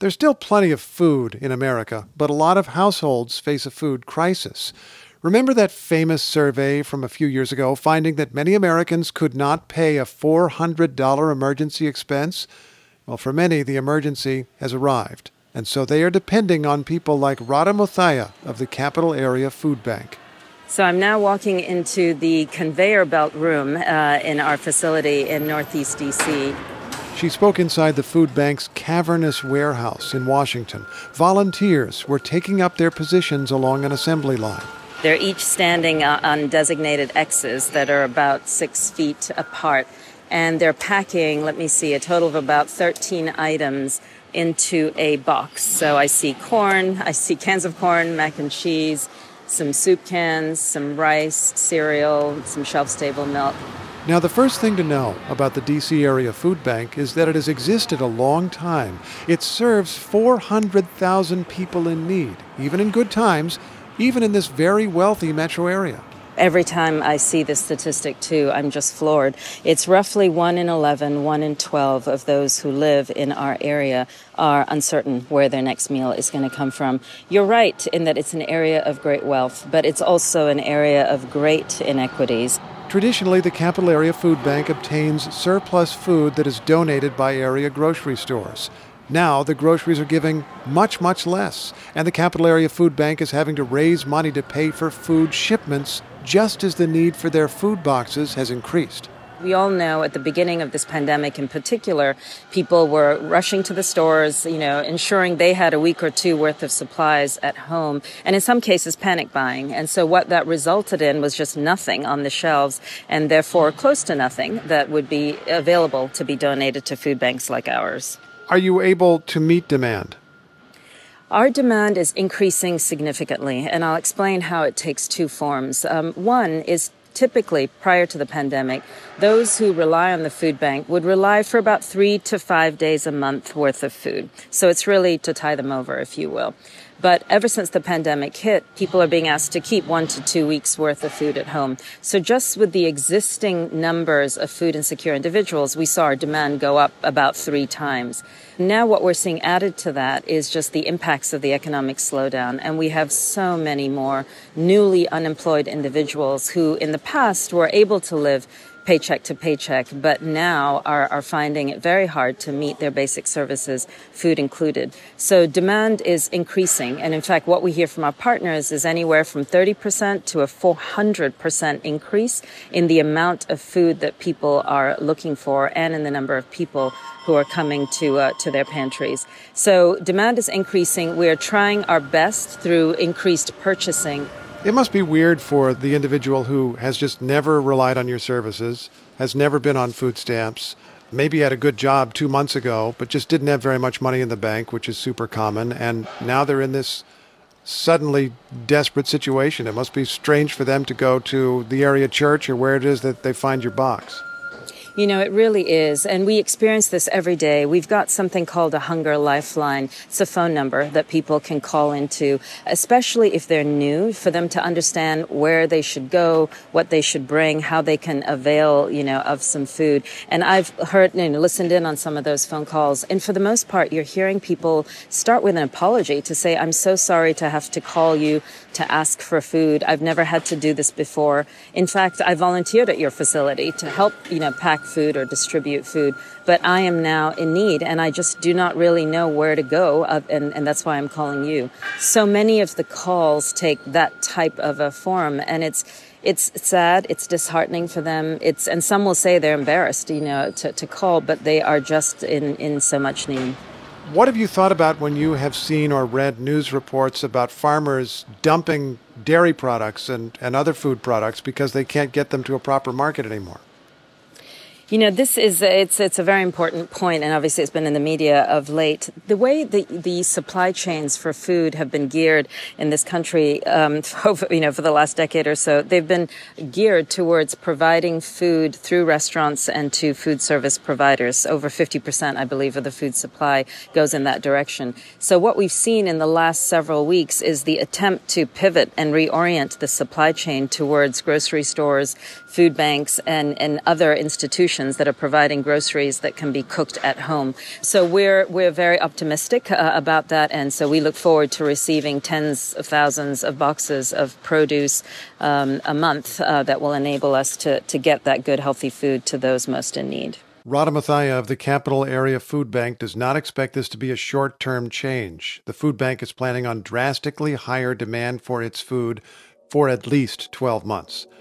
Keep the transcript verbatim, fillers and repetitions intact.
There's still plenty of food in America, but a lot of households face a food crisis. Remember that famous survey from a few years ago finding that many Americans could not pay a four hundred dollars emergency expense? Well, for many, the emergency has arrived, and so they are depending on people like Radha Muthaiya of the Capital Area Food Bank. So I'm now walking into the conveyor belt room uh, in our facility in Northeast D C She spoke inside the food bank's cavernous warehouse in Washington. Volunteers were taking up their positions along an assembly line. They're each standing on designated X's that are about six feet apart. And they're packing, let me see, a total of about thirteen items into a box. So I see corn, I see cans of corn, mac and cheese, some soup cans, some rice, cereal, some shelf-stable milk. Now, the first thing to know about the D C Area Food Bank is that it has existed a long time. It serves four hundred thousand people in need, even in good times, even in this very wealthy metro area. Every time I see this statistic, too, I'm just floored. It's roughly one in eleven, one in twelve of those who live in our area are uncertain where their next meal is going to come from. You're right in that it's an area of great wealth, but it's also an area of great inequities. Traditionally, the Capital Area Food Bank obtains surplus food that is donated by area grocery stores. Now, the groceries are giving much, much less, and the Capital Area Food Bank is having to raise money to pay for food shipments just as the need for their food boxes has increased. We all know at the beginning of this pandemic in particular, people were rushing to the stores, you know, ensuring they had a week or two worth of supplies at home, and in some cases panic buying. And so what that resulted in was just nothing on the shelves, and therefore close to nothing that would be available to be donated to food banks like ours. Are you able to meet demand? Our demand is increasing significantly, and I'll explain how it takes two forms. Um, one is typically, prior to the pandemic, those who rely on the food bank would rely for about three to five days a month worth of food. So it's really to tie them over, if you will. But ever since the pandemic hit, people are being asked to keep one to two weeks worth of food at home. So just with the existing numbers of food insecure individuals, we saw our demand go up about three times. Now what we're seeing added to that is just the impacts of the economic slowdown. And we have so many more newly unemployed individuals who in the past were able to live paycheck to paycheck, but now are, are finding it very hard to meet their basic services, food included. So demand is increasing. And in fact, what we hear from our partners is anywhere from thirty percent to a four hundred percent increase in the amount of food that people are looking for and in the number of people who are coming to uh, to their pantries. So demand is increasing. We are trying our best through increased purchasing. It must be weird for the individual who has just never relied on your services, has never been on food stamps, maybe had a good job two months ago, but just didn't have very much money in the bank, which is super common, and now they're in this suddenly desperate situation. It must be strange for them to go to the area church or where it is that they find your box. You know, it really is. And we experience this every day. We've got something called a Hunger Lifeline. It's a phone number that people can call into, especially if they're new, for them to understand where they should go, what they should bring, how they can avail, you know, of some food. And I've heard, you know, listened in on some of those phone calls. And for the most part, you're hearing people start with an apology to say, I'm so sorry to have to call you to ask for food. I've never had to do this before. In fact, I volunteered at your facility to help, you know, pack food or distribute food, but I am now in need and I just do not really know where to go, uh, and, and that's why I'm calling you. So many of the calls take that type of a form, and it's it's sad, it's disheartening for them. It's and some will say they're embarrassed, you know, to, to call, but they are just in, in so much need. What have you thought about when you have seen or read news reports about farmers dumping dairy products and, and other food products because they can't get them to a proper market anymore? You know, this is, it's it's a very important point, and obviously it's been in the media of late. The way the, the supply chains for food have been geared in this country, um, over, you know, for the last decade or so, they've been geared towards providing food through restaurants and to food service providers. Over fifty percent, I believe, of the food supply goes in that direction. So what we've seen in the last several weeks is the attempt to pivot and reorient the supply chain towards grocery stores, food banks, and, and other institutions organizations that are providing groceries that can be cooked at home. So we're we're very optimistic uh, about that, and so we look forward to receiving tens of thousands of boxes of produce um, a month uh, that will enable us to, to get that good, healthy food to those most in need. Radha Mathia of the Capital Area Food Bank does not expect this to be a short-term change. The food bank is planning on drastically higher demand for its food for at least twelve months.